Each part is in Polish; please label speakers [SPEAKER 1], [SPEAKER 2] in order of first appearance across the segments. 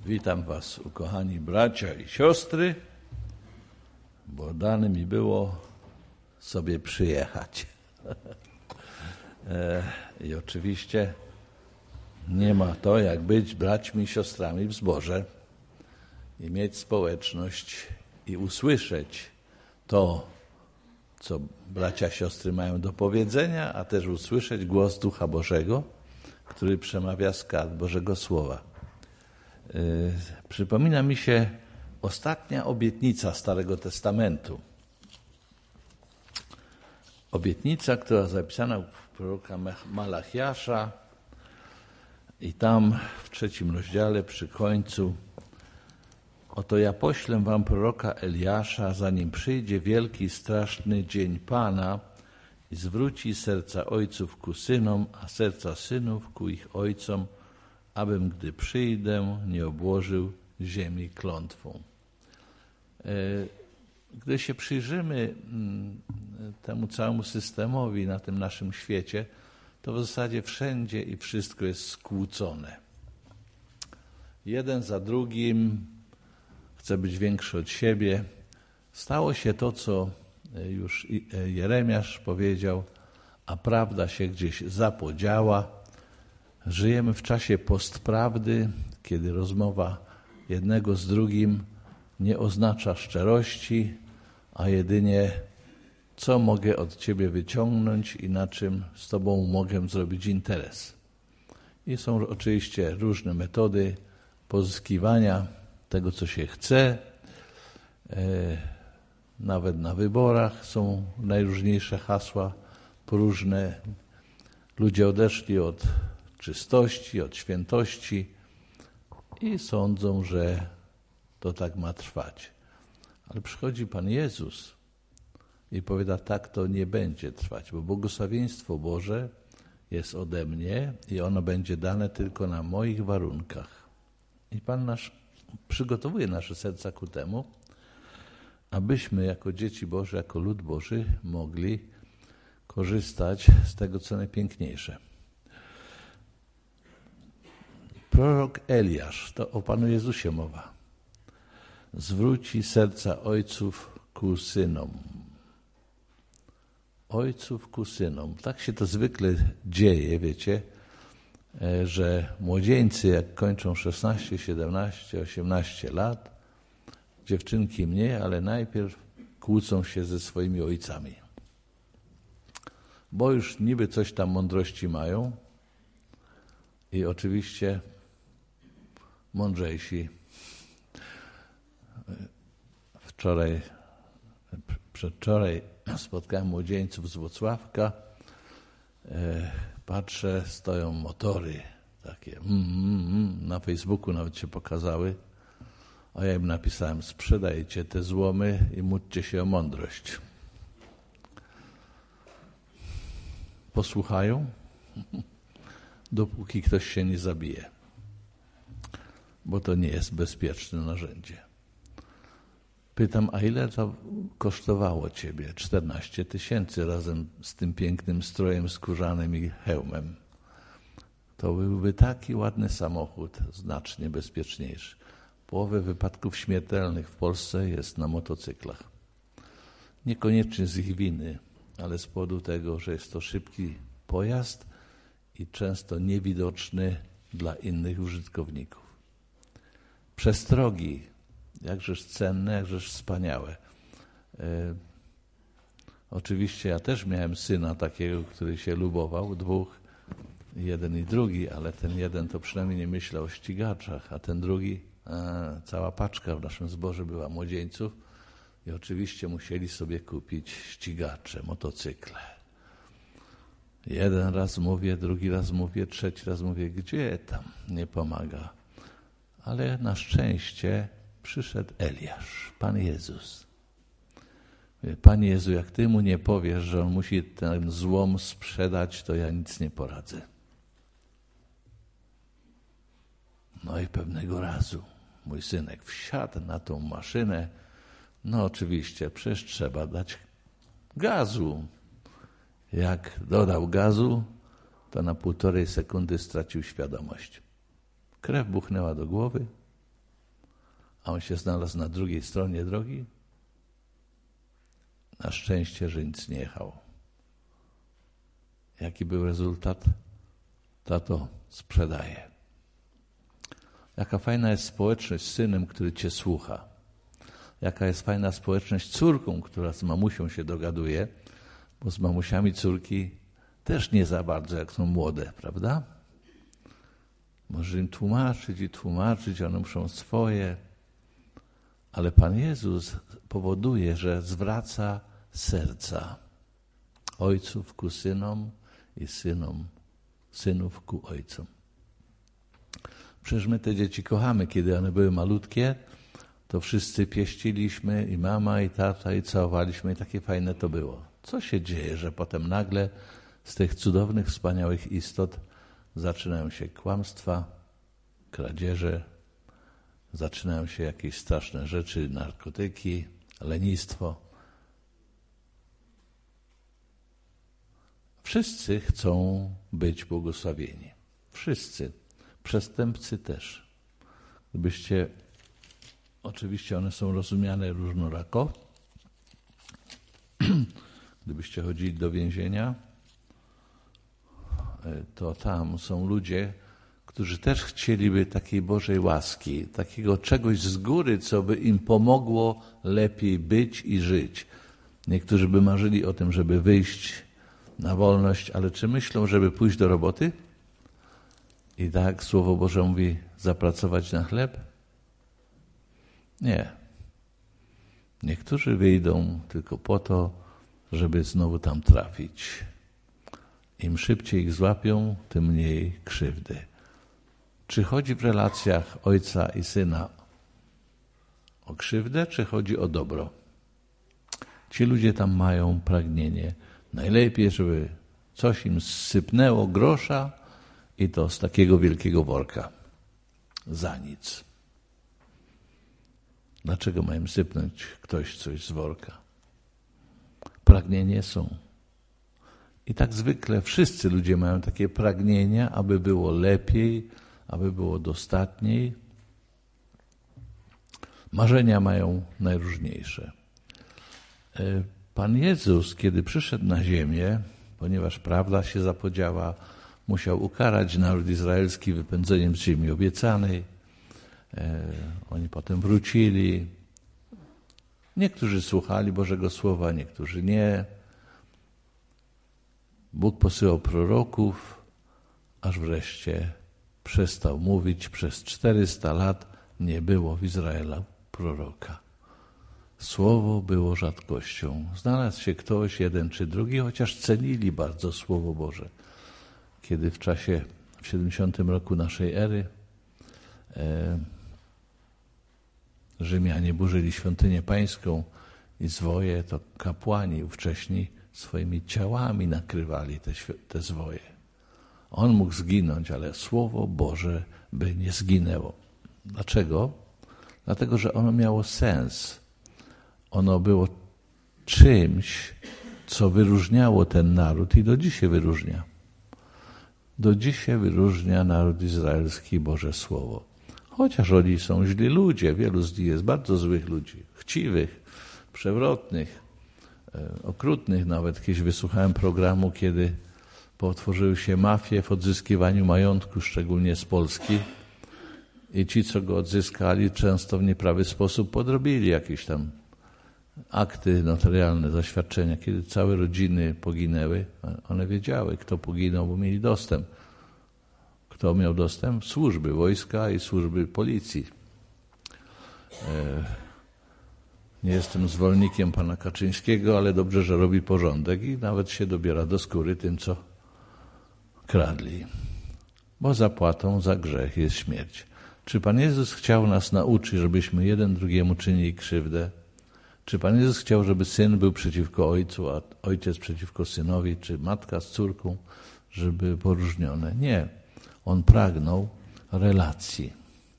[SPEAKER 1] Witam Was, ukochani bracia i siostry, bo dane mi było sobie przyjechać. I oczywiście nie ma to, jak być braćmi i siostrami w zborze i mieć społeczność i usłyszeć to, co bracia, siostry mają do powiedzenia, a też usłyszeć głos Ducha Bożego, który przemawia z kart Bożego Słowa. Przypomina mi się ostatnia obietnica Starego Testamentu. Obietnica, która zapisana w proroka Malachiasza i tam w 3 rozdziale przy końcu: oto ja poślę wam proroka Eliasza, zanim przyjdzie wielki, straszny dzień Pana i zwróci serca ojców ku synom, a serca synów ku ich ojcom, abym, gdy przyjdę, nie obłożył ziemi klątwą. Gdy się przyjrzymy temu całemu systemowi na tym naszym świecie, to w zasadzie wszędzie i wszystko jest skłócone. Jeden za drugim chce być większy od siebie. Stało się to, co już Jeremiasz powiedział, a prawda się gdzieś zapodziała. Żyjemy w czasie postprawdy, kiedy rozmowa jednego z drugim nie oznacza szczerości, a jedynie co mogę od ciebie wyciągnąć i na czym z tobą mogę zrobić interes. I są oczywiście różne metody pozyskiwania tego, co się chce. Nawet na wyborach są najróżniejsze hasła próżne. Ludzie odeszli od czystości, od świętości i sądzą, że to tak ma trwać. Ale przychodzi Pan Jezus i powiada: tak to nie będzie trwać, bo błogosławieństwo Boże jest ode mnie i ono będzie dane tylko na moich warunkach. I Pan nasz przygotowuje nasze serca ku temu, abyśmy jako dzieci Boże, jako lud Boży mogli korzystać z tego, co najpiękniejsze. Prorok Eliasz, to o Panu Jezusie mowa, zwróci serca ojców ku synom. Ojców ku synom. Tak się to zwykle dzieje, wiecie, że młodzieńcy, jak kończą 16, 17, 18 lat, dziewczynki mniej, ale najpierw kłócą się ze swoimi ojcami. Bo już niby coś tam mądrości mają i oczywiście mądrzejsi. Przedwczoraj spotkałem młodzieńców z Włocławka. Patrzę, stoją motory takie. Na Facebooku nawet się pokazały. A ja im napisałem: sprzedajcie te złomy i módlcie się o mądrość. Posłuchają, dopóki ktoś się nie zabije, bo to nie jest bezpieczne narzędzie. Pytam: a ile to kosztowało ciebie? 14 000 razem z tym pięknym strojem skórzanym i hełmem. To byłby taki ładny samochód, znacznie bezpieczniejszy. Połowę wypadków śmiertelnych w Polsce jest na motocyklach. Niekoniecznie z ich winy, ale z powodu tego, że jest to szybki pojazd i często niewidoczny dla innych użytkowników. Przestrogi, jakżeż cenne, jakżeż wspaniałe. Oczywiście ja też miałem syna takiego, który się lubował, 2, jeden i drugi, ale ten jeden to przynajmniej nie myślał o ścigaczach, a ten drugi, cała paczka w naszym zborze była młodzieńców i oczywiście musieli sobie kupić ścigacze, motocykle. Jeden raz mówię, drugi raz mówię, trzeci raz mówię: gdzie tam, nie pomaga. Ale na szczęście przyszedł Eliasz, Pan Jezus. Panie Jezu, jak Ty mu nie powiesz, że on musi ten złom sprzedać, to ja nic nie poradzę. No i pewnego razu mój synek wsiadł na tą maszynę. No oczywiście, przecież trzeba dać gazu. Jak dodał gazu, to na 1,5 sekundy stracił świadomość. Krew buchnęła do głowy a on się znalazł na drugiej stronie drogi. Na szczęście, że nic nie jechał. Jaki był rezultat? Tato sprzedaje. Jaka fajna jest społeczność z synem, który cię słucha. Jaka jest fajna społeczność z córką, która z mamusią się dogaduje, bo z mamusiami córki też nie za bardzo, jak są młode, prawda? Może im tłumaczyć, one muszą swoje. Ale Pan Jezus powoduje, że zwraca serca ojców ku synom i synów ku ojcom. Przecież my te dzieci kochamy. Kiedy one były malutkie, to wszyscy pieściliśmy, i mama, i tata, i całowaliśmy, i takie fajne to było. Co się dzieje, że potem nagle z tych cudownych, wspaniałych istot zaczynają się kłamstwa, kradzieże, zaczynają się jakieś straszne rzeczy, narkotyki, lenistwo. Wszyscy chcą być błogosławieni. Wszyscy. Przestępcy też. Oczywiście one są rozumiane różnorako. Gdybyście chodzili do więzienia, to tam są ludzie, którzy też chcieliby takiej Bożej łaski, takiego czegoś z góry, co by im pomogło lepiej być i żyć. Niektórzy by marzyli o tym, żeby wyjść na wolność, ale czy myślą, żeby pójść do roboty? I tak Słowo Boże mówi, zapracować na chleb? Nie. Niektórzy wyjdą tylko po to, żeby znowu tam trafić. Im szybciej ich złapią, tym mniej krzywdy. Czy chodzi w relacjach ojca i syna o krzywdę, czy chodzi o dobro? Ci ludzie tam mają pragnienie. Najlepiej, żeby coś im sypnęło grosza i to z takiego wielkiego worka. Za nic. Dlaczego ma im sypnąć ktoś coś z worka? Pragnienie są. I tak zwykle wszyscy ludzie mają takie pragnienia, aby było lepiej, aby było dostatniej. Marzenia mają najróżniejsze. Pan Jezus, kiedy przyszedł na ziemię, ponieważ prawda się zapodziała, musiał ukarać naród izraelski wypędzeniem z ziemi obiecanej. Oni potem wrócili. Niektórzy słuchali Bożego Słowa, niektórzy nie. Bóg posyłał proroków, aż wreszcie przestał mówić. Przez 400 lat nie było w Izraelu proroka. Słowo było rzadkością. Znalazł się ktoś, jeden czy drugi, chociaż cenili bardzo Słowo Boże. Kiedy w 70 roku naszej ery Rzymianie burzyli świątynię pańską i zwoje, to kapłani ówcześni swoimi ciałami nakrywali te zwoje. On mógł zginąć, ale Słowo Boże by nie zginęło. Dlaczego? Dlatego, że ono miało sens. Ono było czymś, co wyróżniało ten naród i do dzisiaj wyróżnia. Do dzisiaj wyróżnia naród izraelski Boże Słowo. Chociaż oni są źli ludzie, wielu z nich jest bardzo złych ludzi, chciwych, przewrotnych, okrutnych. Nawet kiedyś wysłuchałem programu, kiedy potworzyły się mafie w odzyskiwaniu majątku, szczególnie z Polski. I ci, co go odzyskali, często w nieprawy sposób podrobili jakieś tam akty notarialne, zaświadczenia. Kiedy całe rodziny poginęły, one wiedziały, kto poginął, bo mieli dostęp. Kto miał dostęp? Służby wojska i służby policji. Nie jestem zwolennikiem pana Kaczyńskiego, ale dobrze, że robi porządek i nawet się dobiera do skóry tym, co kradli. Bo zapłatą za grzech jest śmierć. Czy Pan Jezus chciał nas nauczyć, żebyśmy jeden drugiemu czynili krzywdę? Czy Pan Jezus chciał, żeby syn był przeciwko ojcu, a ojciec przeciwko synowi, czy matka z córką, żeby poróżnione? Nie. On pragnął relacji.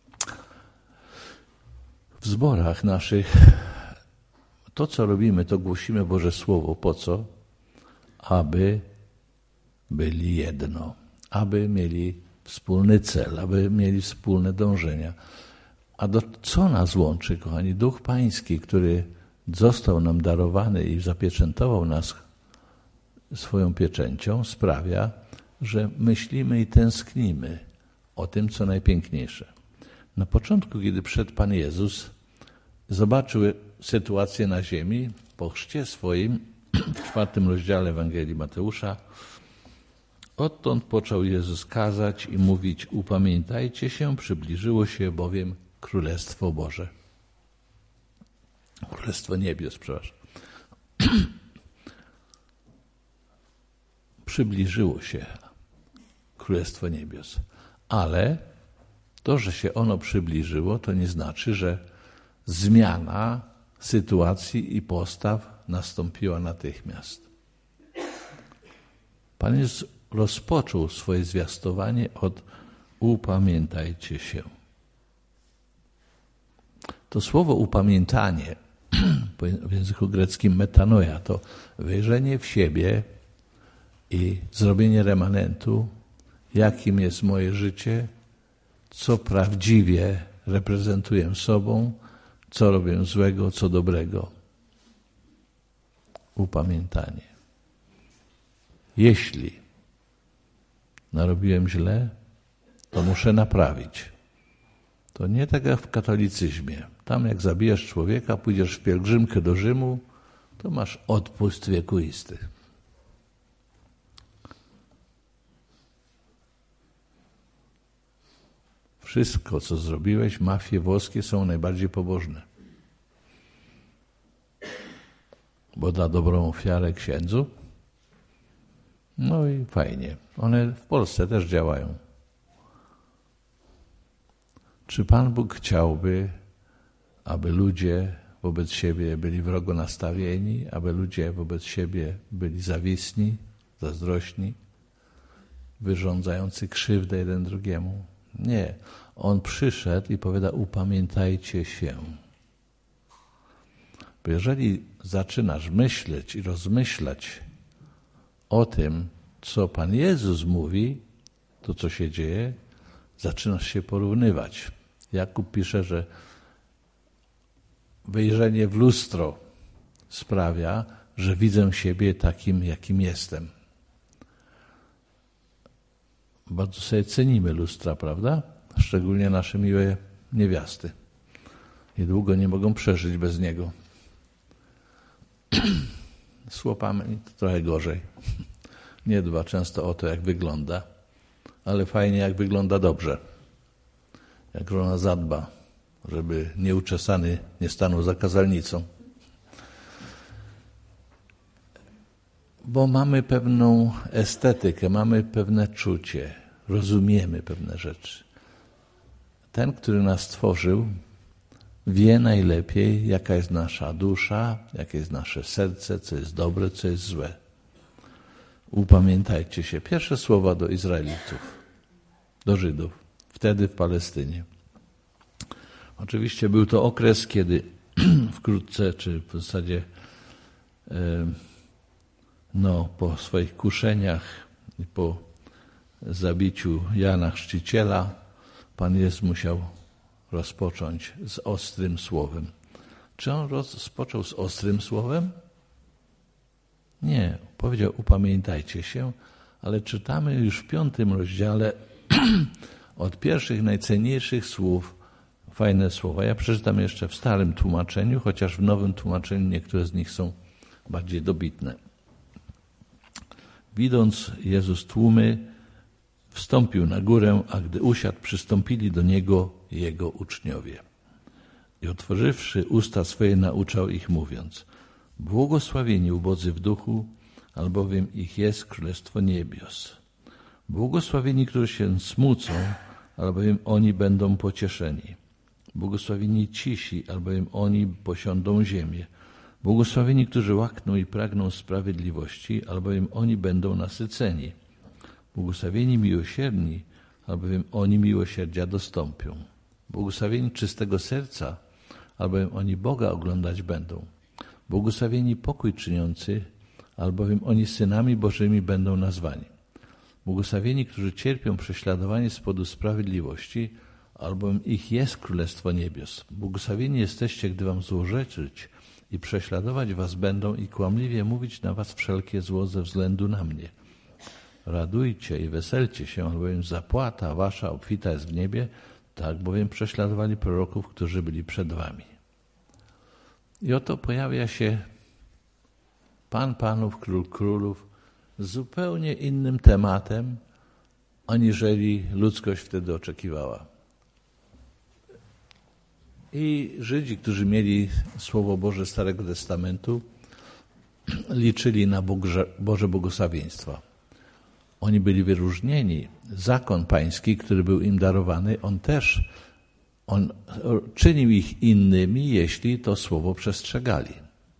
[SPEAKER 1] W zborach naszych to, co robimy, to głosimy Boże Słowo. Po co? Aby byli jedno. Aby mieli wspólny cel, aby mieli wspólne dążenia. Co nas łączy, kochani? Duch Pański, który został nam darowany i zapieczętował nas swoją pieczęcią, sprawia, że myślimy i tęsknimy o tym, co najpiękniejsze. Na początku, kiedy przyszedł Pan Jezus, zobaczył sytuację na ziemi po chrzcie swoim, w 4 rozdziale Ewangelii Mateusza. Odtąd począł Jezus kazać i mówić: upamiętajcie się, przybliżyło się bowiem Królestwo Boże. Królestwo Niebios, przepraszam. Przybliżyło się Królestwo Niebios. Ale to, że się ono przybliżyło, to nie znaczy, że zmiana sytuacji i postaw nastąpiła natychmiast. Pan Jezus rozpoczął swoje zwiastowanie od upamiętajcie się. To słowo upamiętanie w języku greckim metanoia to wejrzenie w siebie i zrobienie remanentu, jakim jest moje życie, co prawdziwie reprezentuję sobą, co robię złego, co dobrego. Upamiętanie. Jeśli narobiłem źle, to muszę naprawić. To nie tak jak w katolicyzmie. Tam jak zabijasz człowieka, pójdziesz w pielgrzymkę do Rzymu, to masz odpust wiekuisty. Wszystko, co zrobiłeś, mafie włoskie są najbardziej pobożne. Bo da dobrą ofiarę księdzu. No i fajnie. One w Polsce też działają. Czy Pan Bóg chciałby, aby ludzie wobec siebie byli wrogo nastawieni, aby ludzie wobec siebie byli zawisni, zazdrośni, wyrządzający krzywdę jeden drugiemu? Nie. On przyszedł i powiada: upamiętajcie się. Bo jeżeli zaczynasz myśleć i rozmyślać o tym, co Pan Jezus mówi, to co się dzieje, zaczynasz się porównywać. Jakub pisze, że wyjrzenie w lustro sprawia, że widzę siebie takim, jakim jestem. Bardzo sobie cenimy lustra, prawda? Szczególnie nasze miłe niewiasty. I długo nie mogą przeżyć bez niego. Z chłopami to trochę gorzej. Nie dba często o to, jak wygląda, ale fajnie, jak wygląda dobrze. Jak żona zadba, żeby nieuczesany nie stanął za kazalnicą. Bo mamy pewną estetykę, mamy pewne czucie, rozumiemy pewne rzeczy. Ten, który nas stworzył, wie najlepiej, jaka jest nasza dusza, jakie jest nasze serce, co jest dobre, co jest złe. Upamiętajcie się. Pierwsze słowa do Izraelitów, do Żydów, wtedy w Palestynie. Oczywiście był to okres, kiedy wkrótce, czy w zasadzie po swoich kuszeniach i po zabiciu Jana Chrzciciela, Pan Jezus musiał rozpocząć z ostrym słowem. Czy on rozpoczął z ostrym słowem? Nie. Powiedział: upamiętajcie się, ale czytamy już w 5 rozdziale od pierwszych, najcenniejszych słów fajne słowa. Ja przeczytam jeszcze w starym tłumaczeniu, chociaż w nowym tłumaczeniu niektóre z nich są bardziej dobitne. Widząc Jezus tłumy, wstąpił na górę, a gdy usiadł, przystąpili do Niego Jego uczniowie. I otworzywszy usta swoje, nauczał ich, mówiąc: błogosławieni ubodzy w duchu, albowiem ich jest Królestwo Niebios. Błogosławieni, którzy się smucą, albowiem oni będą pocieszeni. Błogosławieni cisi, albowiem oni posiądą ziemię. Błogosławieni, którzy łakną i pragną sprawiedliwości, albowiem oni będą nasyceni. Błogosławieni miłosierni, albowiem oni miłosierdzia dostąpią. Błogosławieni czystego serca, albowiem oni Boga oglądać będą. Błogosławieni pokój czyniący, albowiem oni synami Bożymi będą nazwani. Błogosławieni, którzy cierpią prześladowanie z powodu sprawiedliwości, albowiem ich jest Królestwo Niebios. Błogosławieni jesteście, gdy wam złorzeczyć i prześladować was będą i kłamliwie mówić na was wszelkie zło ze względu na mnie. Radujcie i weselcie się, albowiem zapłata wasza obfita jest w niebie, tak bowiem prześladowali proroków, którzy byli przed wami. I oto pojawia się Pan Panów, Król Królów z zupełnie innym tematem, aniżeli ludzkość wtedy oczekiwała. I Żydzi, którzy mieli Słowo Boże Starego Testamentu, liczyli na Boże błogosławieństwa. Oni byli wyróżnieni. Zakon pański, który był im darowany, on czynił ich innymi, jeśli to słowo przestrzegali.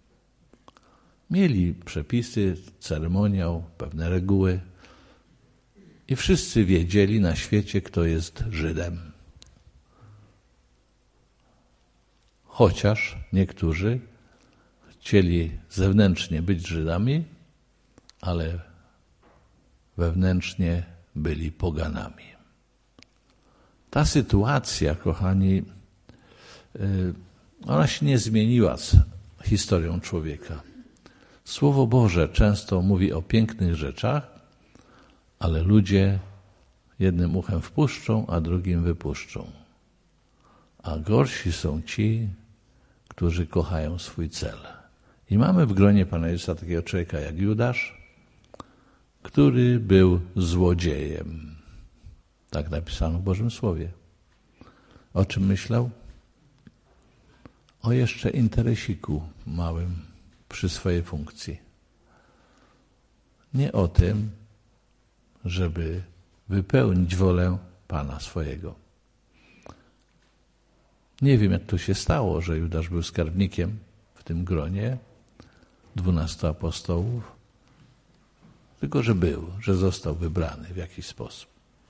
[SPEAKER 1] Mieli przepisy, ceremoniał, pewne reguły i wszyscy wiedzieli na świecie, kto jest Żydem. Chociaż niektórzy chcieli zewnętrznie być Żydami, ale wewnętrznie byli poganami. Ta sytuacja, kochani, ona się nie zmieniła z historią człowieka. Słowo Boże często mówi o pięknych rzeczach, ale ludzie jednym uchem wpuszczą, a drugim wypuszczą. A gorsi są ci, którzy kochają swój cel. I mamy w gronie Pana Jezusa takiego człowieka jak Judasz, który był złodziejem. Tak napisano w Bożym Słowie. O czym myślał? O jeszcze interesiku małym przy swojej funkcji. Nie o tym, żeby wypełnić wolę Pana swojego. Nie wiem, jak to się stało, że Judasz był skarbnikiem w tym gronie 12 apostołów, tylko że był, że został wybrany w jakiś sposób.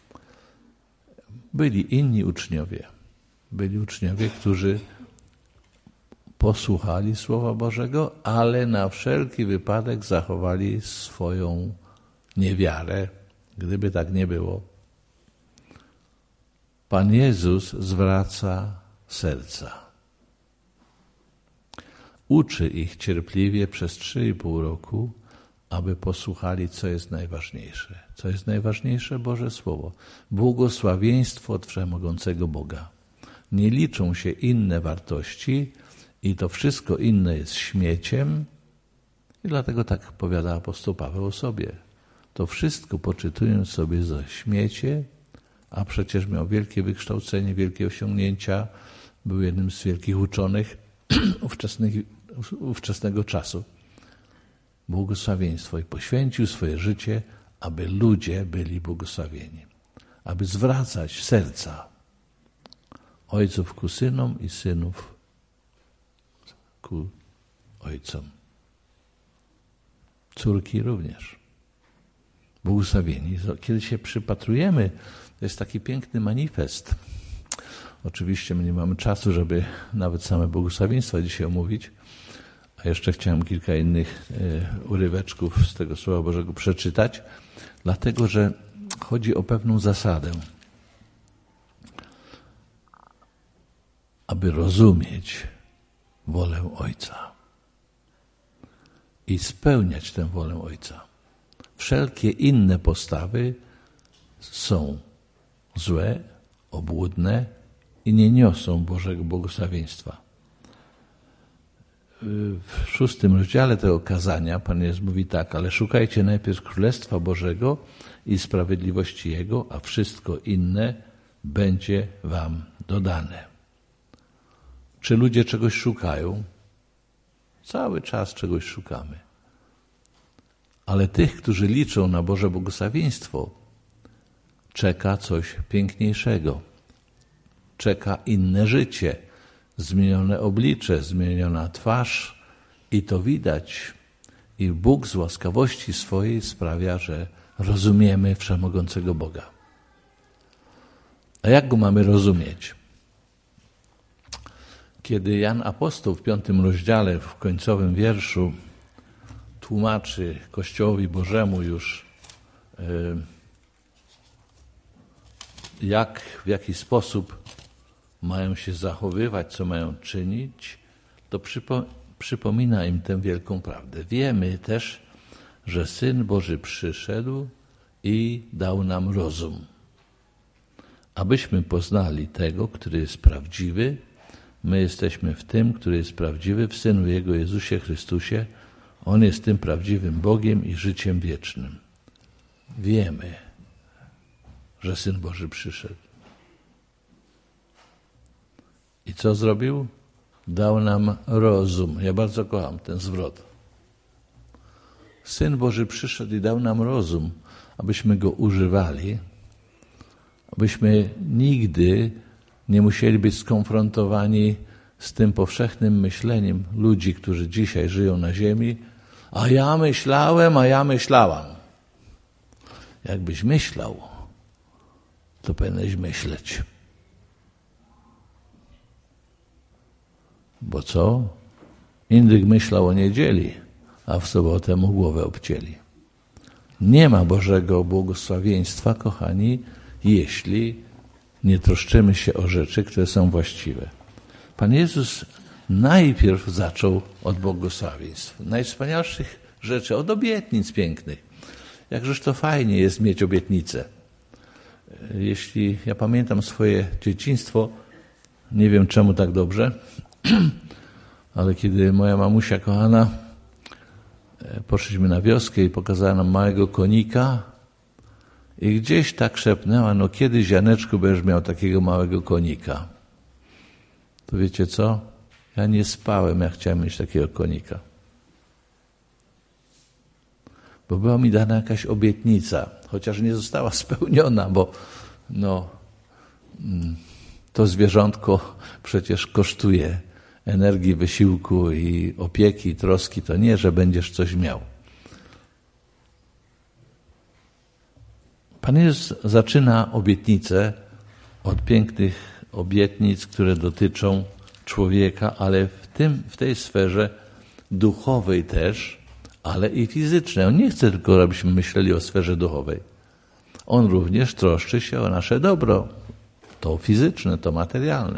[SPEAKER 1] Byli inni uczniowie. Byli uczniowie, którzy posłuchali Słowa Bożego, ale na wszelki wypadek zachowali swoją niewiarę. Gdyby tak nie było, Pan Jezus zwraca serca. Uczy ich cierpliwie przez 3,5 roku, aby posłuchali, co jest najważniejsze. Co jest najważniejsze? Boże Słowo. Błogosławieństwo od Wszechmogącego Boga. Nie liczą się inne wartości i to wszystko inne jest śmieciem i dlatego tak powiada apostoł Paweł o sobie. To wszystko poczytując sobie za śmiecie, a przecież miał wielkie wykształcenie, wielkie osiągnięcia, był jednym z wielkich uczonych ówczesnego czasu. Błogosławieństwo i poświęcił swoje życie, aby ludzie byli błogosławieni. Aby zwracać serca ojców ku synom i synów ku ojcom. Córki również. Błogosławieni. Kiedy się przypatrujemy, to jest taki piękny manifest. Oczywiście my nie mamy czasu, żeby nawet same błogosławieństwa dzisiaj omówić, a jeszcze chciałem kilka innych uryweczków z tego Słowa Bożego przeczytać, dlatego że chodzi o pewną zasadę. Aby rozumieć wolę Ojca i spełniać tę wolę Ojca. Wszelkie inne postawy są złe, obłudne i nie niosą Bożego błogosławieństwa. W 6 rozdziale tego kazania Pan Jezus mówi tak: ale szukajcie najpierw Królestwa Bożego i sprawiedliwości Jego, a wszystko inne będzie wam dodane. Czy ludzie czegoś szukają? Cały czas czegoś szukamy. Ale tych, którzy liczą na Boże błogosławieństwo, czeka coś piękniejszego. Czeka inne życie, zmienione oblicze, zmieniona twarz i to widać. I Bóg z łaskawości swojej sprawia, że rozumiemy Wszechmogącego Boga. A jak Go mamy rozumieć? Kiedy Jan Apostoł w 5 rozdziale, w końcowym wierszu tłumaczy Kościołowi Bożemu już w jaki sposób mają się zachowywać, co mają czynić, to przypomina im tę wielką prawdę. Wiemy też, że Syn Boży przyszedł i dał nam rozum, abyśmy poznali tego, który jest prawdziwy. My jesteśmy w tym, który jest prawdziwy, w Synu Jego, Jezusie Chrystusie. On jest tym prawdziwym Bogiem i życiem wiecznym. Wiemy, że Syn Boży przyszedł. I co zrobił? Dał nam rozum. Ja bardzo kocham ten zwrot. Syn Boży przyszedł i dał nam rozum, abyśmy go używali, abyśmy nigdy nie musieli być skonfrontowani z tym powszechnym myśleniem ludzi, którzy dzisiaj żyją na ziemi. A ja myślałam. Jakbyś myślał, to powinieneś myśleć. Bo co? Indyk myślał o niedzieli, a w sobotę mu głowę obcięli. Nie ma Bożego błogosławieństwa, kochani, jeśli nie troszczymy się o rzeczy, które są właściwe. Pan Jezus najpierw zaczął od błogosławieństw, najwspanialszych rzeczy, od obietnic pięknych. Jakżeż to fajnie jest mieć obietnice. Jeśli ja pamiętam swoje dzieciństwo, nie wiem czemu tak dobrze, ale kiedy moja mamusia kochana, poszliśmy na wioskę i pokazała nam małego konika i gdzieś tak szepnęła, no kiedyś, Janeczku, będziesz miał takiego małego konika. To wiecie co? Ja nie spałem, jak chciałem mieć takiego konika. Bo była mi dana jakaś obietnica, chociaż nie została spełniona, bo to zwierzątko przecież kosztuje energii, wysiłku i opieki, i troski. To nie, że będziesz coś miał. Pan Jezus zaczyna obietnicę od pięknych obietnic, które dotyczą człowieka, ale w tej sferze duchowej też, ale i fizycznej. On nie chce tylko, abyśmy myśleli o sferze duchowej. On również troszczy się o nasze dobro. To fizyczne, to materialne.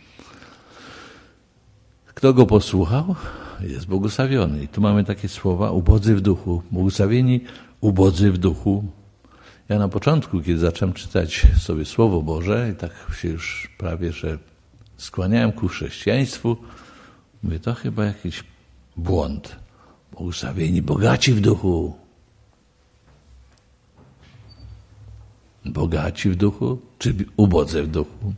[SPEAKER 1] Kto go posłuchał, jest błogosławiony. I tu mamy takie słowa: ubodzy w duchu. Błogosławieni ubodzy w duchu. Ja na początku, kiedy zacząłem czytać sobie Słowo Boże i tak się już prawie, że skłaniałem ku chrześcijaństwu, mówię, to chyba jakiś błąd. Błogosławieni bogaci w duchu. Bogaci w duchu, czy ubodzy w duchu?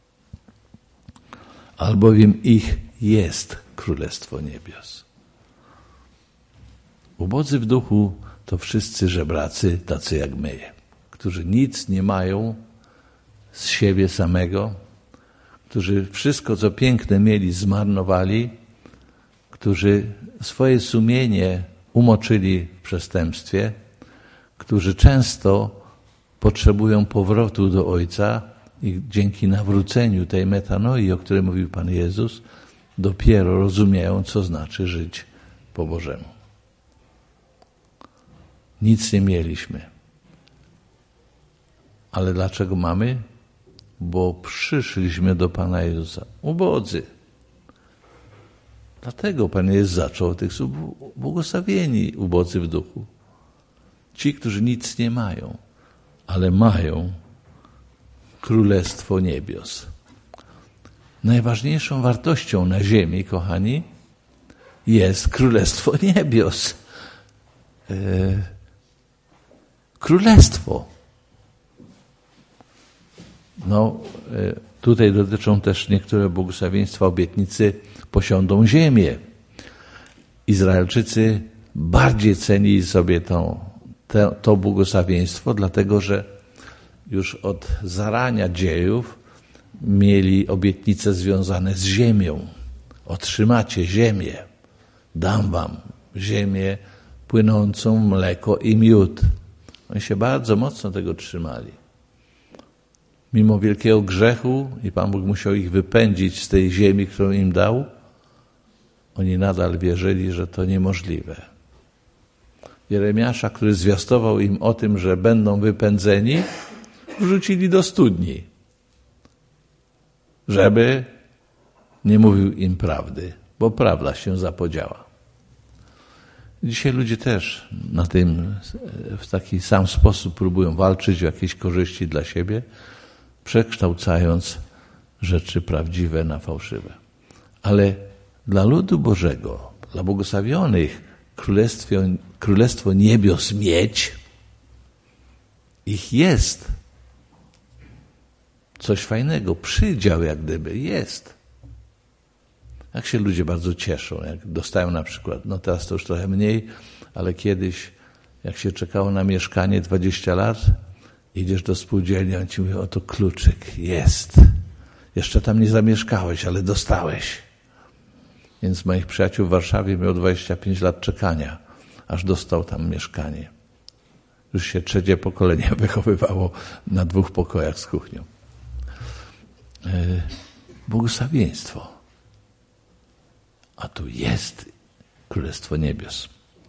[SPEAKER 1] Albowiem ich jest Królestwo Niebios. Ubodzy w duchu to wszyscy żebracy, tacy jak my, którzy nic nie mają z siebie samego, którzy wszystko, co piękne mieli, zmarnowali, którzy swoje sumienie umoczyli w przestępstwie, którzy często potrzebują powrotu do Ojca i dzięki nawróceniu tej metanoi, o której mówił Pan Jezus, dopiero rozumieją, co znaczy żyć po Bożemu. Nic nie mieliśmy. Ale dlaczego mamy? Bo przyszliśmy do Pana Jezusa. Ubodzy. Dlatego Pan Jezus zaczął od tych słów: błogosławieni ubodzy w duchu. Ci, którzy nic nie mają, ale mają Królestwo Niebios. Najważniejszą wartością na ziemi, kochani, jest Królestwo Niebios. Królestwo. Tutaj dotyczą też niektóre błogosławieństwa obietnicy posiądą ziemię. Izraelczycy bardziej cenili sobie to błogosławieństwo, dlatego że już od zarania dziejów mieli obietnice związane z ziemią. Otrzymacie ziemię. Dam wam ziemię płynącą mleko i miód. Oni się bardzo mocno tego trzymali. Mimo wielkiego grzechu i Pan Bóg musiał ich wypędzić z tej ziemi, którą im dał, oni nadal wierzyli, że to niemożliwe. Jeremiasza, który zwiastował im o tym, że będą wypędzeni, wrzucili do studni. żeby nie mówił im prawdy, bo prawda się zapodziała. Dzisiaj ludzie też na tym w taki sam sposób próbują walczyć o jakieś korzyści dla siebie, przekształcając rzeczy prawdziwe na fałszywe. Ale dla ludu Bożego, dla błogosławionych Królestwo Niebios mieć, ich jest coś fajnego, przydział jak gdyby jest. Jak się ludzie bardzo cieszą, jak dostają na przykład, no teraz to już trochę mniej, ale kiedyś, jak się czekało na mieszkanie 20 lat, idziesz do spółdzielni, on ci mówi, oto kluczyk, jest. Jeszcze tam nie zamieszkałeś, ale dostałeś. Więc moich przyjaciół w Warszawie miał 25 lat czekania, aż dostał tam mieszkanie. Już się trzecie pokolenie wychowywało na 2 pokojach z kuchnią. Błogosławieństwo. A tu jest Królestwo Niebios.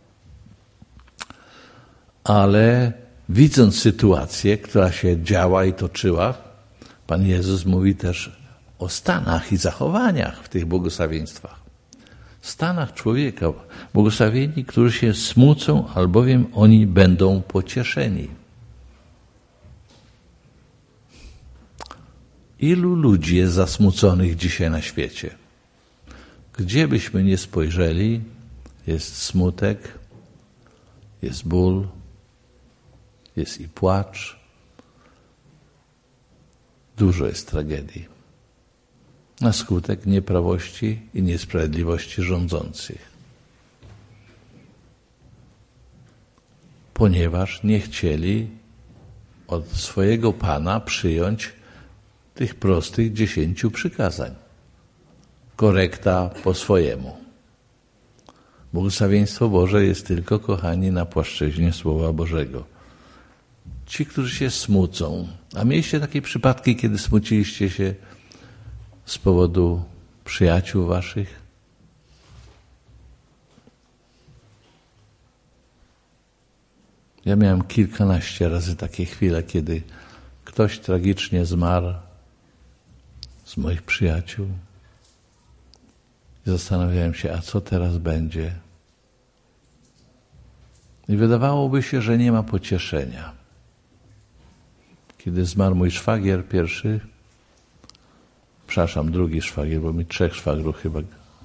[SPEAKER 1] Ale widząc sytuację, która się działa i toczyła, Pan Jezus mówi też o stanach i zachowaniach w tych błogosławieństwach. Stanach człowieka, błogosławieni, którzy się smucą, albowiem oni będą pocieszeni. Ilu ludzi jest zasmuconych dzisiaj na świecie? Gdzie byśmy nie spojrzeli, jest smutek, jest ból, jest i płacz. Dużo jest tragedii. Na skutek nieprawości i niesprawiedliwości rządzących. Ponieważ nie chcieli od swojego Pana przyjąć tych prostych 10 przykazań. Korekta po swojemu. Błogosławieństwo Boże jest tylko, kochani, na płaszczyźnie Słowa Bożego. Ci, którzy się smucą, a mieliście takie przypadki, kiedy smuciliście się z powodu przyjaciół waszych? Ja miałem kilkanaście razy takie chwile, kiedy ktoś tragicznie zmarł z moich przyjaciół. I zastanawiałem się, a co teraz będzie? I wydawałoby się, że nie ma pocieszenia. Kiedy zmarł mój szwagier pierwszy, drugi szwagier, bo mi 3 szwagrów chyba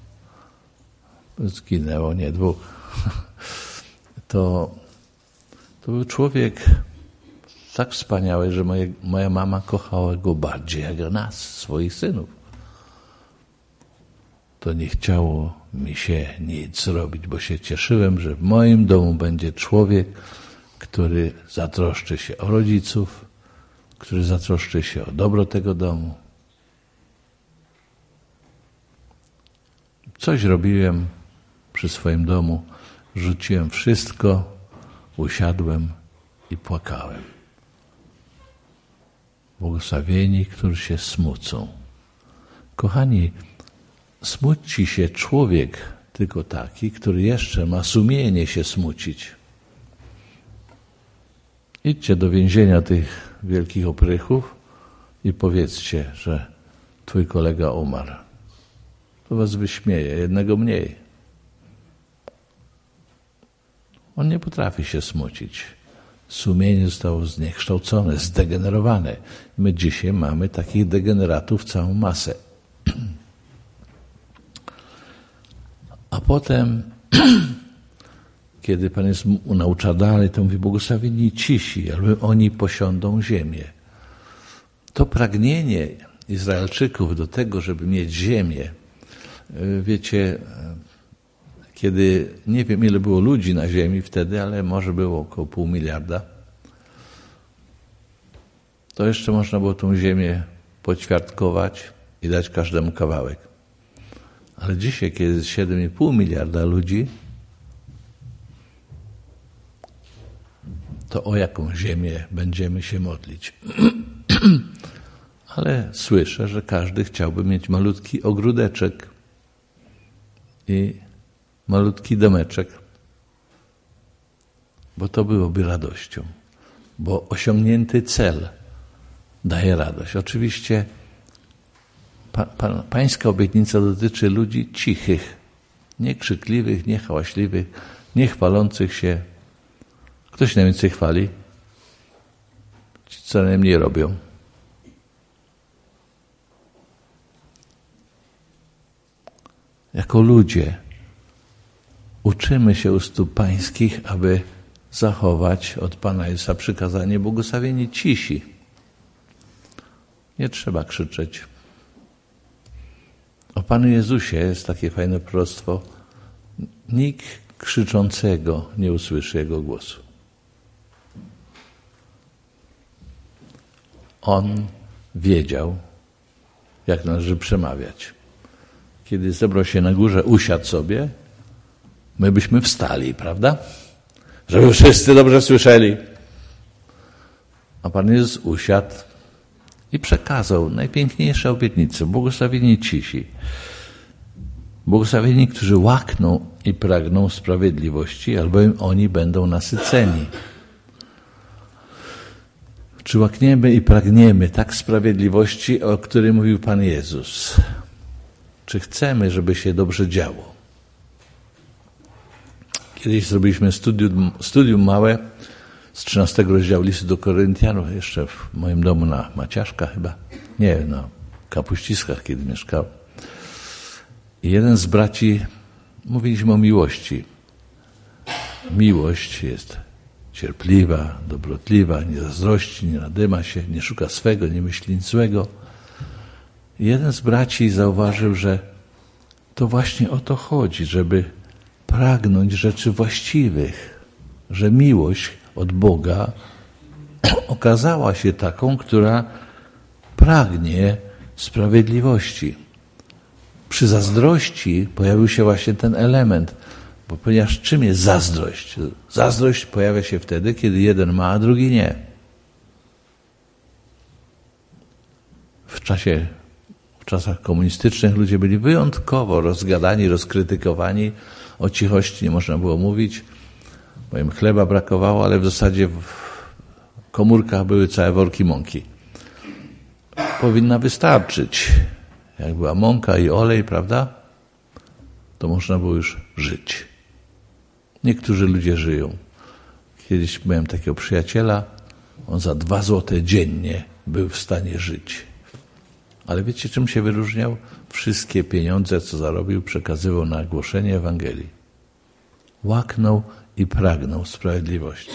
[SPEAKER 1] zginęło, nie 2. To był człowiek tak wspaniały, że moja mama kochała go bardziej jak nas, swoich synów. To nie chciało mi się nic zrobić, bo się cieszyłem, że w moim domu będzie człowiek, który zatroszczy się o rodziców, który zatroszczy się o dobro tego domu. Coś robiłem przy swoim domu, rzuciłem wszystko, usiadłem i płakałem. Błogosławieni, którzy się smucą. Kochani, smuci się człowiek tylko taki, który jeszcze ma sumienie się smucić. Idźcie do więzienia tych wielkich oprychów i powiedzcie, że twój kolega umarł. To was wyśmieje, jednego mniej. On nie potrafi się smucić. Sumienie zostało zniekształcone, zdegenerowane. My dzisiaj mamy takich degeneratów całą masę. A potem, kiedy Pan Jezus naucza dalej, to mówi, błogosławieni cisi, albowiem oni posiądą ziemię. To pragnienie Izraelczyków do tego, żeby mieć ziemię, wiecie, kiedy, nie wiem ile było ludzi na ziemi wtedy, ale może było około 500 miliarda, to jeszcze można było tą ziemię poćwiartkować i dać każdemu kawałek. Ale dzisiaj, kiedy jest 7,5 miliarda ludzi, to o jaką ziemię będziemy się modlić? Ale słyszę, że każdy chciałby mieć malutki ogródeczek i malutki domeczek, bo to byłoby radością, bo osiągnięty cel daje radość. Oczywiście Pańska obietnica dotyczy ludzi cichych, nie krzykliwych, nie hałaśliwych, nie chwalących się. Kto się najwięcej chwali? Ci, co najmniej robią. Jako ludzie uczymy się u stóp pańskich, aby zachować od Pana Jezusa przykazanie błogosławieni cisi. Nie trzeba krzyczeć. O Panu Jezusie jest takie fajne proroctwo. Nikt krzyczącego nie usłyszy Jego głosu. On wiedział, jak należy przemawiać. Kiedy zebrał się na górze, usiadł sobie, my byśmy wstali, prawda? Żeby wszyscy dobrze słyszeli. A Pan Jezus usiadł i przekazał najpiękniejsze obietnice. Błogosławieni cisi. Błogosławieni, którzy łakną i pragną sprawiedliwości, albowiem oni będą nasyceni. Czy łakniemy i pragniemy tak sprawiedliwości, o której mówił Pan Jezus? Czy chcemy, żeby się dobrze działo? Kiedyś zrobiliśmy studium małe z 13 rozdziału listu do Koryntianów, jeszcze w moim domu na Maciaszkach chyba. Nie, na Kapuściskach, kiedy mieszkał. I jeden z braci, mówiliśmy o miłości. Miłość jest cierpliwa, dobrotliwa, nie zazdrości, nie nadyma się, nie szuka swego, nie myśli nic złego. I jeden z braci zauważył, że to właśnie o to chodzi, żeby pragnąć rzeczy właściwych, że miłość od Boga okazała się taką, która pragnie sprawiedliwości. Przy zazdrości pojawił się właśnie ten element, bo ponieważ czym jest zazdrość? Zazdrość pojawia się wtedy, kiedy jeden ma, a drugi nie. W czasach komunistycznych ludzie byli wyjątkowo rozgadani, rozkrytykowani. O cichości nie można było mówić, bo im chleba brakowało, ale w zasadzie w komórkach były całe worki mąki. Powinna wystarczyć. Jak była mąka i olej, prawda? To można było już żyć. Niektórzy ludzie żyją. Kiedyś miałem takiego przyjaciela, on za 2 złote dziennie był w stanie żyć. Ale wiecie, czym się wyróżniał? Wszystkie pieniądze, co zarobił, przekazywał na głoszenie Ewangelii. Łaknął i pragnął sprawiedliwości.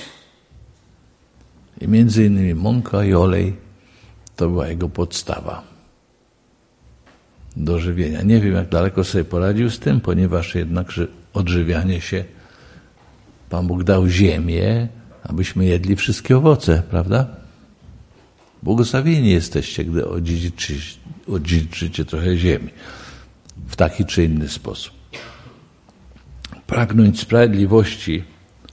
[SPEAKER 1] I między innymi mąka i olej to była jego podstawa do żywienia. Nie wiem, jak daleko sobie poradził z tym, ponieważ jednakże odżywianie się, Pan Bóg dał ziemię, abyśmy jedli wszystkie owoce, prawda? Błogosławieni jesteście, gdy odziedziczycie trochę ziemi w taki czy inny sposób. Pragnąć sprawiedliwości,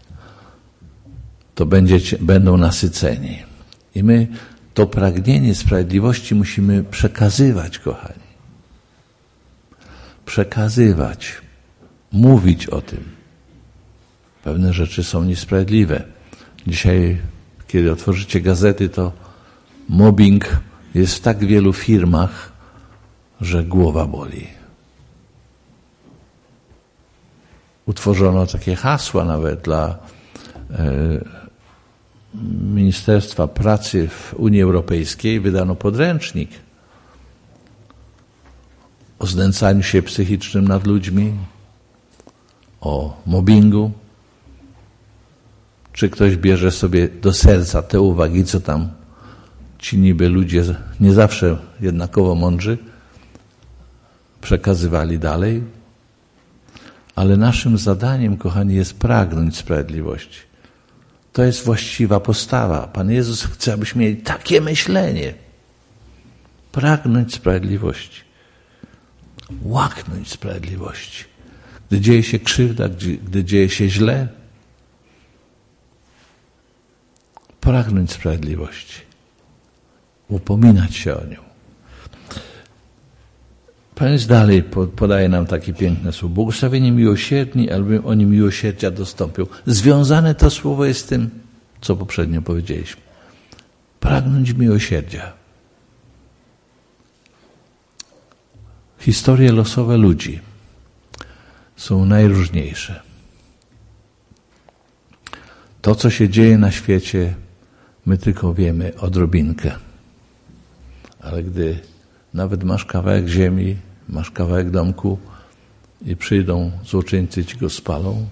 [SPEAKER 1] to będą nasyceni. I my to pragnienie sprawiedliwości musimy przekazywać, kochani. Przekazywać, mówić o tym. Pewne rzeczy są niesprawiedliwe. Dzisiaj, kiedy otworzycie gazety, to mobbing jest w tak wielu firmach, że głowa boli. Utworzono takie hasła nawet dla Ministerstwa Pracy w Unii Europejskiej. Wydano podręcznik o znęcaniu się psychicznym nad ludźmi, o mobbingu. Czy ktoś bierze sobie do serca te uwagi, co tam ci niby ludzie, nie zawsze jednakowo mądrzy, przekazywali dalej? Ale naszym zadaniem, kochani, jest pragnąć sprawiedliwości. To jest właściwa postawa. Pan Jezus chce, abyśmy mieli takie myślenie. Pragnąć sprawiedliwości. Łaknąć sprawiedliwości. Gdy dzieje się krzywda, gdy dzieje się źle, pragnąć sprawiedliwości. Upominać się o nią. Pan Jezus dalej podaje nam takie piękne słowo. Błogosławieni miłosierni, albowiem oni miłosierdzia dostąpią. Związane to słowo jest z tym, co poprzednio powiedzieliśmy. Pragnąć miłosierdzia. Historie losowe ludzi są najróżniejsze. To, co się dzieje na świecie, my tylko wiemy odrobinkę. Ale gdy nawet masz kawałek ziemi, masz kawałek domku i przyjdą złoczyńcy, ci go spalą,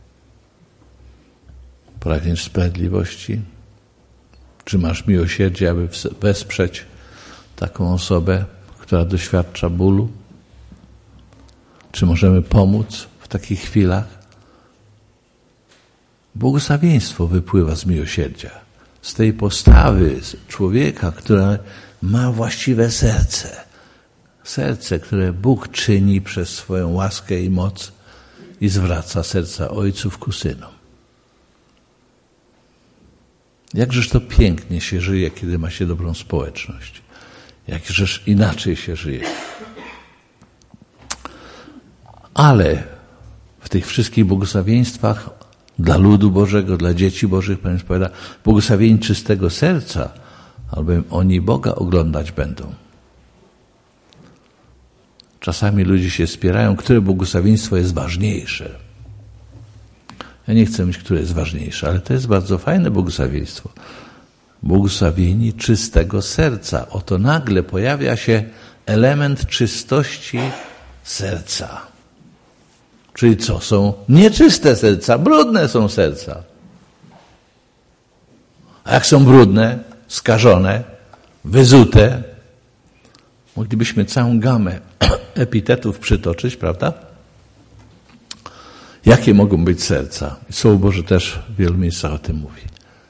[SPEAKER 1] pragniesz sprawiedliwości? Czy masz miłosierdzie, aby wesprzeć taką osobę, która doświadcza bólu? Czy możemy pomóc w takich chwilach? Błogosławieństwo wypływa z miłosierdzia, z tej postawy człowieka, który ma właściwe serce. Serce, które Bóg czyni przez swoją łaskę i moc i zwraca serca ojców ku synom. Jakżeż to pięknie się żyje, kiedy ma się dobrą społeczność. Jakżeż inaczej się żyje. Ale w tych wszystkich błogosławieństwach dla ludu Bożego, dla dzieci Bożych, Pan Jezus powiada, błogosławieni czystego serca, albowiem oni Boga oglądać będą. Czasami ludzie się spierają, które błogosławieństwo jest ważniejsze. Ja nie chcę mówić, które jest ważniejsze, ale to jest bardzo fajne błogosławieństwo. Błogosławieni czystego serca. Oto nagle pojawia się element czystości serca. Czyli co? Są nieczyste serca, brudne są serca. A jak są brudne, skażone, wyzute, moglibyśmy całą gamę epitetów przytoczyć, prawda? Jakie mogą być serca? I Słowo Boże też w wielu miejscach o tym mówi.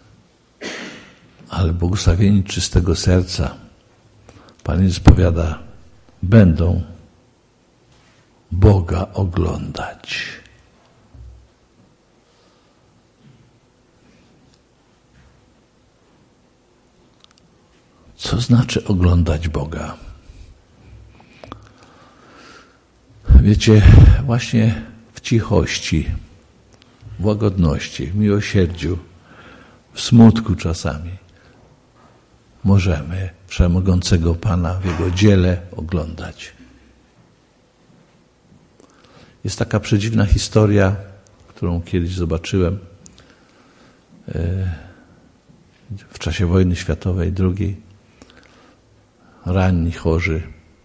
[SPEAKER 1] Ale błogosławieni czystego serca, Pan Jezus powiada, będą Boga oglądać. Co znaczy oglądać Boga? Wiecie, właśnie w cichości, w łagodności, w miłosierdziu, w smutku czasami możemy Wszechmogącego Pana w Jego dziele oglądać. Jest taka przedziwna historia, którą kiedyś zobaczyłem w czasie wojny światowej II. Ranni, chorzy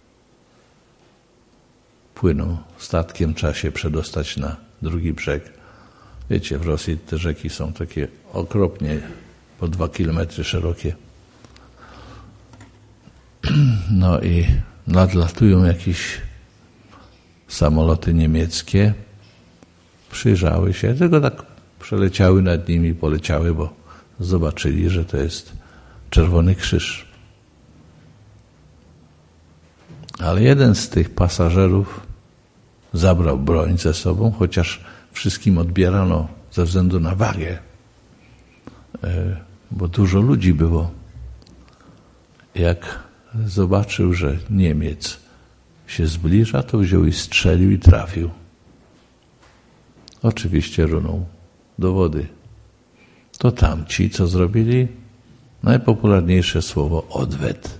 [SPEAKER 1] płyną statkiem, trzeba się przedostać na drugi brzeg. Wiecie, w Rosji te rzeki są takie okropnie po 2 kilometry szerokie. No i nadlatują jakieś samoloty niemieckie, przyjrzały się, tylko tak przeleciały nad nimi, poleciały, bo zobaczyli, że to jest Czerwony Krzyż. Ale jeden z tych pasażerów zabrał broń ze sobą, chociaż wszystkim odbierano ze względu na wagę, bo dużo ludzi było. Jak zobaczył, że Niemiec się zbliża, to wziął i strzelił i trafił. Oczywiście runął do wody. To tamci, co zrobili? Najpopularniejsze słowo odwet.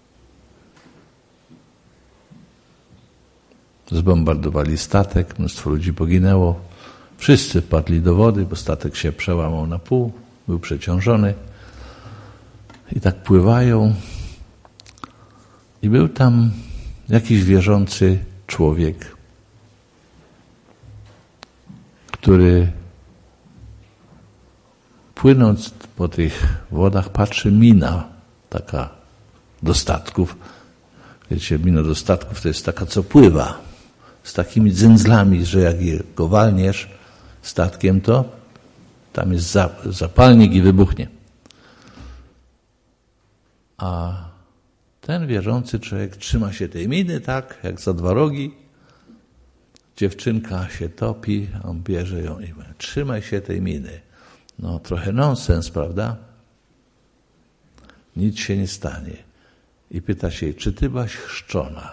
[SPEAKER 1] Zbombardowali statek, mnóstwo ludzi poginęło. Wszyscy wpadli do wody, bo statek się przełamał na pół, był przeciążony. I tak pływają. I był tam jakiś wierzący człowiek, który płynąc po tych wodach patrzy, mina taka do statków. Wiecie, mina do statków to jest taka, co pływa z takimi dzyndzlami, że jak go walniesz statkiem, to tam jest zapalnik i wybuchnie. A ten wierzący człowiek trzyma się tej miny tak, jak za 2 rogi. Dziewczynka się topi, a on bierze ją i mówi, trzymaj się tej miny. No trochę nonsens, prawda? Nic się nie stanie. I pyta się jej, czy ty byłaś chrzczona?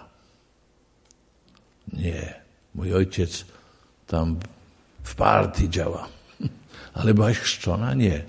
[SPEAKER 1] Nie, mój ojciec tam w partii działa. Ale byłaś chrzczona? Nie.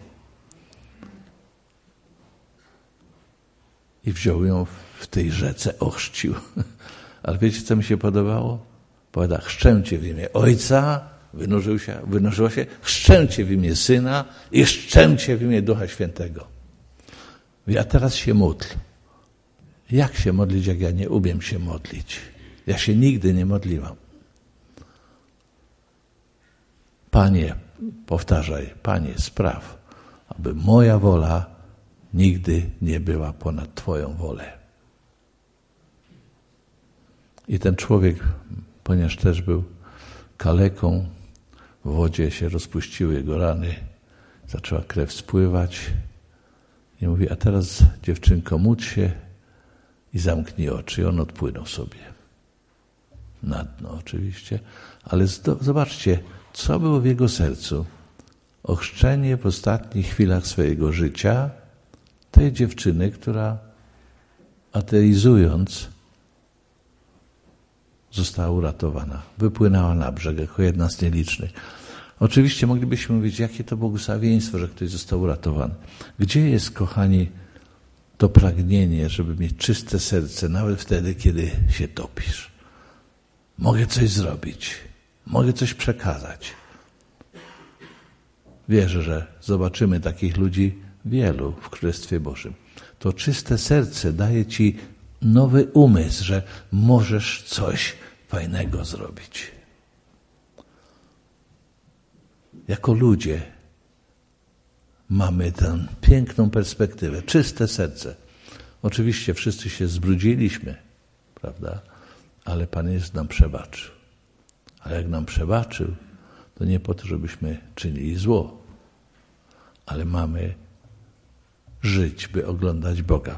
[SPEAKER 1] I wziął ją w tej rzece, ochrzcił. Ale wiecie, co mi się podobało? Powiada, chrzczę Cię w imię Ojca, wynurzyło się, chrzczę Cię w imię Syna i chrzczę Cię w imię Ducha Świętego. A teraz się módl. Jak się modlić, jak ja nie umiem się modlić? Ja się nigdy nie modliłam. Panie, powtarzaj, Panie, spraw, aby moja wola nigdy nie była ponad Twoją wolę. I ten człowiek, ponieważ też był kaleką, w wodzie się rozpuściły jego rany, zaczęła krew spływać i mówi, a teraz dziewczynko, módl się i zamknij oczy. I on odpłynął sobie. Na dno oczywiście, ale zobaczcie, co było w jego sercu. Ochrzczenie w ostatnich chwilach swojego życia tej dziewczyny, która ateizując została uratowana. Wypłynęła na brzeg jako jedna z nielicznych. Oczywiście moglibyśmy mówić, jakie to błogosławieństwo, że ktoś został uratowany. Gdzie jest, kochani, to pragnienie, żeby mieć czyste serce, nawet wtedy, kiedy się topisz? Mogę coś zrobić. Mogę coś przekazać. Wierzę, że zobaczymy takich ludzi wielu w Królestwie Bożym. To czyste serce daje Ci nowy umysł, że możesz coś fajnego zrobić. Jako ludzie mamy tę piękną perspektywę, czyste serce. Oczywiście wszyscy się zbrudziliśmy, prawda? Ale Pan Jezus nam przebaczył. Ale jak nam przebaczył, to nie po to, żebyśmy czynili zło, ale mamy żyć, by oglądać Boga.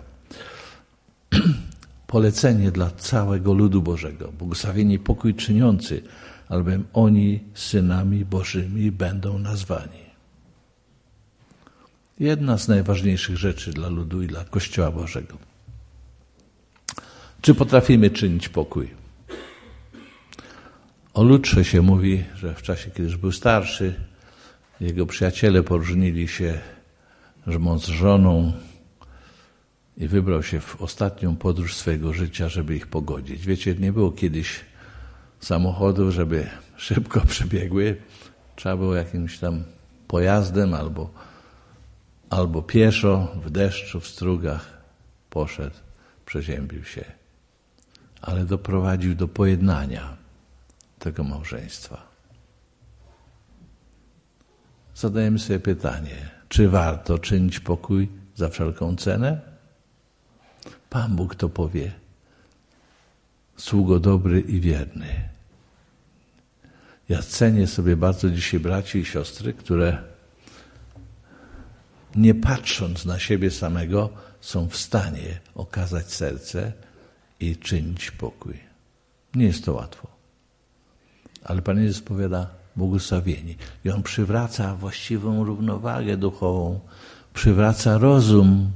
[SPEAKER 1] Polecenie dla całego ludu Bożego. Błogosławieni pokój czyniący, albowiem oni synami Bożymi będą nazwani. Jedna z najważniejszych rzeczy dla ludu i dla Kościoła Bożego. Czy potrafimy czynić pokój? O Lutrze się mówi, że w czasie, kiedy już był starszy, jego przyjaciele poróżnili się mąż z żoną i wybrał się w ostatnią podróż swojego życia, żeby ich pogodzić. Wiecie, nie było kiedyś samochodów, żeby szybko przebiegły. Trzeba było jakimś tam pojazdem albo pieszo, w deszczu, w strugach poszedł, przeziębił się. Ale doprowadził do pojednania tego małżeństwa. Zadajemy sobie pytanie, czy warto czynić pokój za wszelką cenę? Pan Bóg to powie. Sługo dobry i wierny. Ja cenię sobie bardzo dzisiaj braci i siostry, które nie patrząc na siebie samego są w stanie okazać serce i czynić pokój. Nie jest to łatwo. Ale Pan Jezus powiada, błogosławieni. I On przywraca właściwą równowagę duchową, przywraca rozum.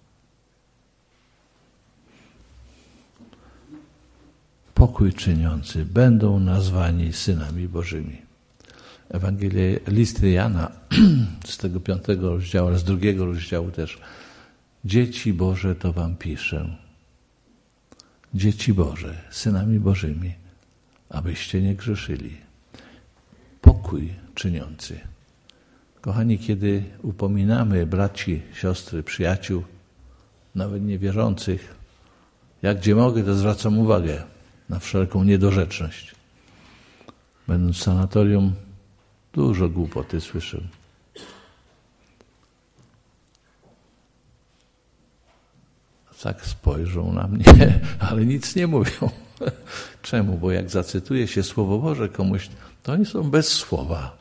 [SPEAKER 1] Pokój czyniący będą nazwani synami Bożymi. Listy Jana z tego 5 rozdziału, ale z 2 rozdziału też. Dzieci Boże to wam piszę. Dzieci Boże, synami Bożymi, abyście nie grzeszyli. Pokój czyniący. Kochani, kiedy upominamy braci, siostry, przyjaciół, nawet niewierzących, jak gdzie mogę, to zwracam uwagę na wszelką niedorzeczność. Będąc w sanatorium, dużo głupoty słyszę. Tak spojrzą na mnie, ale nic nie mówią. Czemu? Bo jak zacytuje się Słowo Boże komuś, to oni są bez słowa.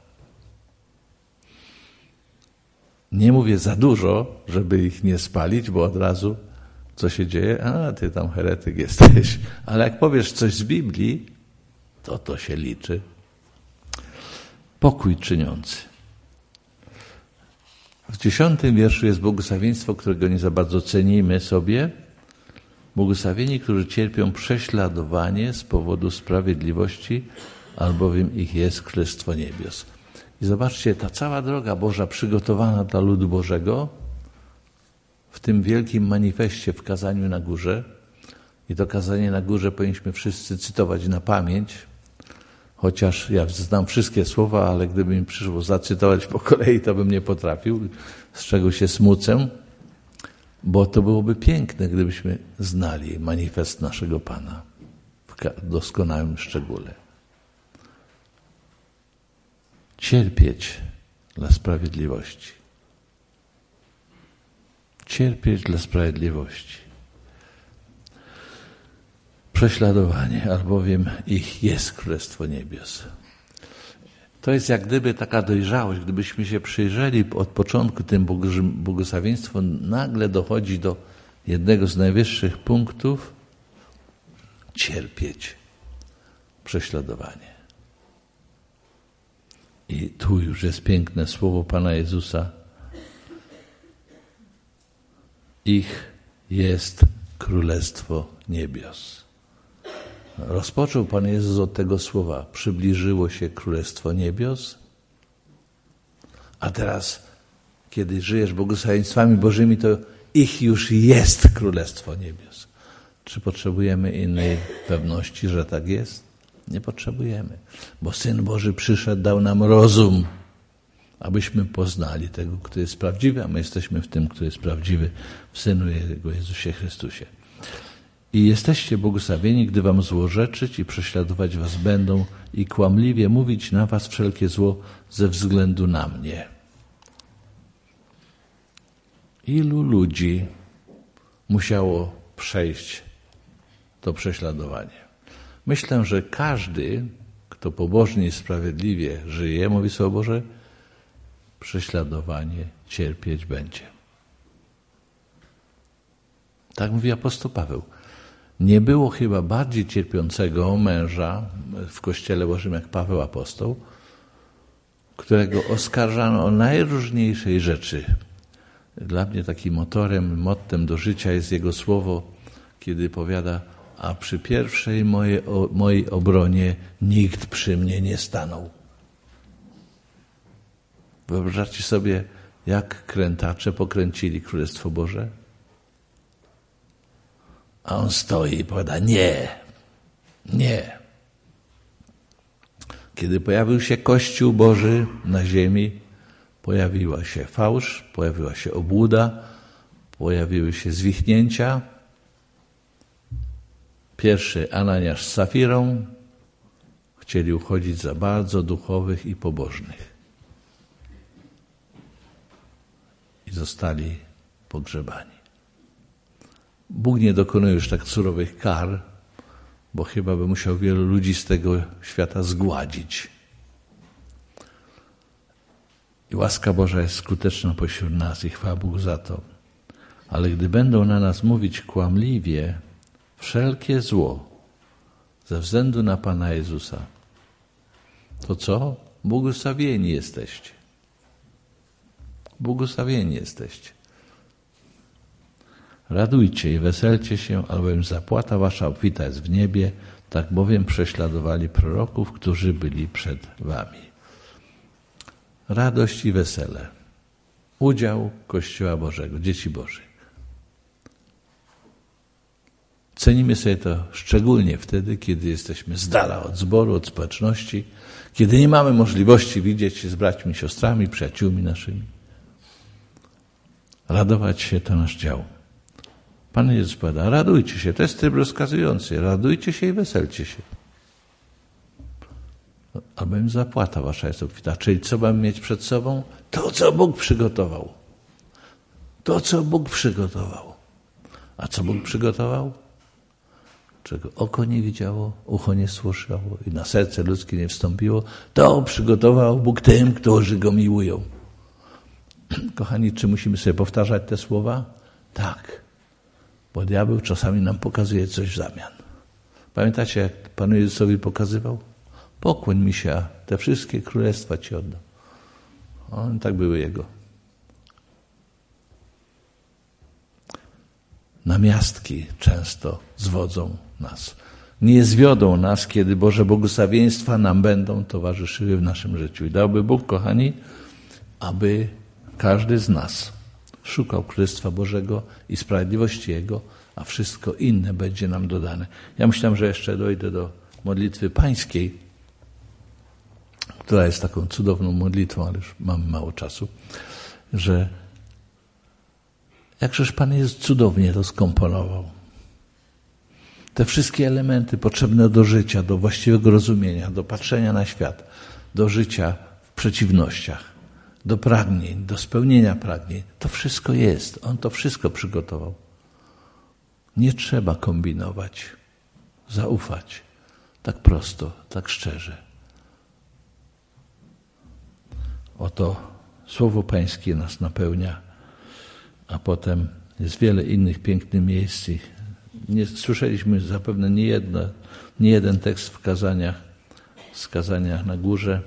[SPEAKER 1] Nie mówię za dużo, żeby ich nie spalić, bo od razu co się dzieje? A, ty tam heretyk jesteś. Ale jak powiesz coś z Biblii, to się liczy. Pokój czyniący. W 10 wierszu jest błogosławieństwo, którego nie za bardzo cenimy sobie. Błogosławieni, którzy cierpią prześladowanie z powodu sprawiedliwości, albowiem ich jest Królestwo Niebios. I zobaczcie, ta cała droga Boża przygotowana dla ludu Bożego w tym wielkim manifestie w kazaniu na górze I to kazanie na górze powinniśmy wszyscy cytować na pamięć, chociaż ja znam wszystkie słowa, ale gdyby mi przyszło zacytować po kolei, to bym nie potrafił, z czego się smucę, bo to byłoby piękne, gdybyśmy znali manifest naszego Pana w doskonałym szczególe. Cierpieć dla sprawiedliwości. Cierpieć dla sprawiedliwości. Prześladowanie, albowiem ich jest Królestwo Niebios. To jest jak gdyby taka dojrzałość, gdybyśmy się przyjrzeli od początku tym błogosławieństwu, nagle dochodzi do jednego z najwyższych punktów: cierpieć prześladowanie. I tu już jest piękne słowo Pana Jezusa. Ich jest Królestwo Niebios. Rozpoczął Pan Jezus od tego słowa: przybliżyło się Królestwo Niebios. A teraz, kiedy żyjesz błogosławieństwami Bożymi, to ich już jest Królestwo Niebios. Czy potrzebujemy innej pewności, że tak jest? Nie potrzebujemy, bo Syn Boży przyszedł, dał nam rozum, abyśmy poznali tego, kto jest prawdziwy, a my jesteśmy w tym, kto jest prawdziwy, w Synu Jego Jezusie Chrystusie. I jesteście błogosławieni, gdy wam złorzeczyć i prześladować was będą i kłamliwie mówić na was wszelkie zło ze względu na mnie. Ilu ludzi musiało przejść to prześladowanie? Myślę, że każdy, kto pobożnie i sprawiedliwie żyje, mówi Słowo Boże, prześladowanie cierpieć będzie. Tak mówi apostoł Paweł. Nie było chyba bardziej cierpiącego męża w Kościele Bożym jak Paweł apostoł, którego oskarżano o najróżniejszej rzeczy. Dla mnie takim mottem do życia jest jego słowo, kiedy powiada: a przy pierwszej mojej obronie nikt przy mnie nie stanął. Wyobraźcie sobie, jak krętacze pokręcili Królestwo Boże? A on stoi i powiada: nie, nie. Kiedy pojawił się Kościół Boży na ziemi, pojawiła się fałsz, pojawiła się obłuda, pojawiły się zwichnięcia. Pierwszy Ananiasz z Safirą chcieli uchodzić za bardzo duchowych i pobożnych. I zostali pogrzebani. Bóg nie dokonuje już tak surowych kar, bo chyba by musiał wielu ludzi z tego świata zgładzić. I łaska Boża jest skuteczna pośród nas i chwała Bogu za to. Ale gdy będą na nas mówić kłamliwie wszelkie zło ze względu na Pana Jezusa, to co? Błogosławieni jesteście. Błogosławieni jesteście. Radujcie i weselcie się, albowiem zapłata wasza obfita jest w niebie, tak bowiem prześladowali proroków, którzy byli przed wami. Radość i wesele. Udział Kościoła Bożego, dzieci Bożych. Cenimy sobie to szczególnie wtedy, kiedy jesteśmy z dala od zboru, od społeczności, kiedy nie mamy możliwości widzieć się z braćmi, siostrami, przyjaciółmi naszymi. Radować się to nasz dział. Pan Jezus powiada: radujcie się, to jest tryb rozkazujący, radujcie się i weselcie się. Albowiem zapłata wasza jest obfita. Czyli co mamy mieć przed sobą? To, co Bóg przygotował. To, co Bóg przygotował. A co Bóg przygotował? Czego oko nie widziało, ucho nie słyszało i na serce ludzkie nie wstąpiło, to przygotował Bóg tym, którzy Go miłują. Kochani, czy musimy sobie powtarzać te słowa? Tak, bo diabeł czasami nam pokazuje coś w zamian. Pamiętacie, jak Panu Jezusowi pokazywał? Pokłoń mi się, a te wszystkie królestwa Ci oddam. Tak były Jego. Namiastki często zwodzą nas. Nie zwiodą nas, kiedy Boże błogosławieństwa nam będą towarzyszyły w naszym życiu. I dałby Bóg, kochani, aby każdy z nas szukał Królestwa Bożego i sprawiedliwości Jego, a wszystko inne będzie nam dodane. Ja myślałem, że jeszcze dojdę do modlitwy pańskiej, która jest taką cudowną modlitwą, ale już mam mało czasu, że jakżeż Pan Jezus cudownie to skomponował. Te wszystkie elementy potrzebne do życia, do właściwego rozumienia, do patrzenia na świat, do życia w przeciwnościach, do pragnień, do spełnienia pragnień. To wszystko jest. On to wszystko przygotował. Nie trzeba kombinować, zaufać. Tak prosto, tak szczerze. Oto Słowo Pańskie nas napełnia, a potem jest wiele innych pięknych miejsc. Nie słyszeliśmy zapewne nie jeden tekst w kazaniach na górze,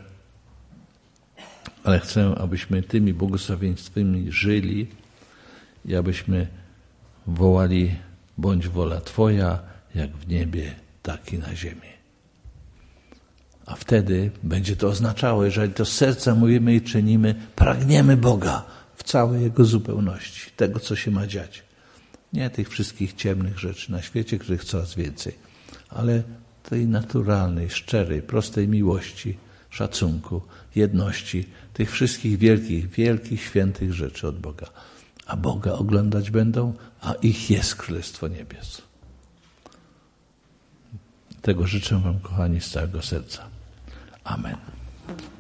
[SPEAKER 1] ale chcę, abyśmy tymi błogosławieństwami żyli i abyśmy wołali: bądź wola Twoja, jak w niebie, tak i na ziemi. A wtedy będzie to oznaczało, jeżeli to z serca mówimy i czynimy, pragniemy Boga w całej Jego zupełności, tego, co się ma dziać. Nie tych wszystkich ciemnych rzeczy na świecie, których coraz więcej, ale tej naturalnej, szczerej, prostej miłości, szacunku, jedności, tych wszystkich wielkich, świętych rzeczy od Boga. A Boga oglądać będą, a ich jest Królestwo Niebios. Tego życzę Wam, kochani, z całego serca. Amen.